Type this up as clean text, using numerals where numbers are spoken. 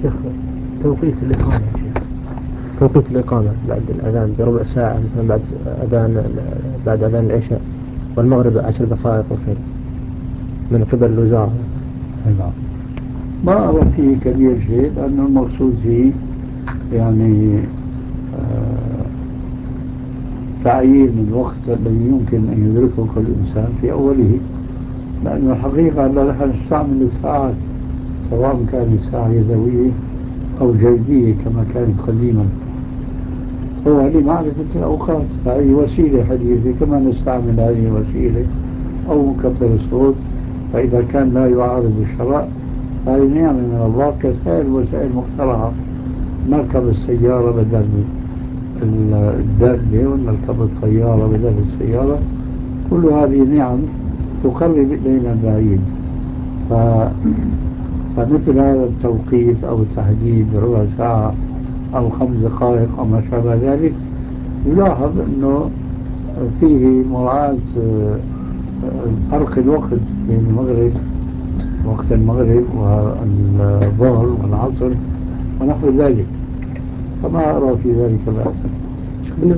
شيخ، توقيت الإقامة يا شيخ، توقيت الإقامة بعد الأذان بربع ساعة مثلا، بعد أذان العشاء، والمغرب 10 دقائق وكذا من قبل الوزارة. نعم. ما أرى فيه كبير شيء، لأنه المقصود فيه يعني آه، تعيين الوقت الذي يمكن أن يدركه كل إنسان في أوله. لأن الحقيقة أن نحن نستعمل الساعات، سواء كانت ساعة يدوية أو جيبية كما كانت قديما، هو لمعرفة الأوقات، فهذه وسيلة حديثة كما نستعمل هذه الوسيلة، أو مكبر الصوت. فإذا كان لا يعارض الشرع هذه نعمة من الله، كسائر الوسائل المخترعة. نركب السيارة بدل الدابة، ونركب الطيارة بدل السيارة، كل هذه نعم تقرب إلينا البعيد. ف... فمثل هذا التوقيت أو التحديد بربع ساعة أو 5 دقائق أو ما شابه ذلك، يلاحظ أنه فيه مراعاة فرق الوقت بين المغرب، وقت المغرب والظهر والعصر ونحو ذلك، فما أرى في ذلك بأسا.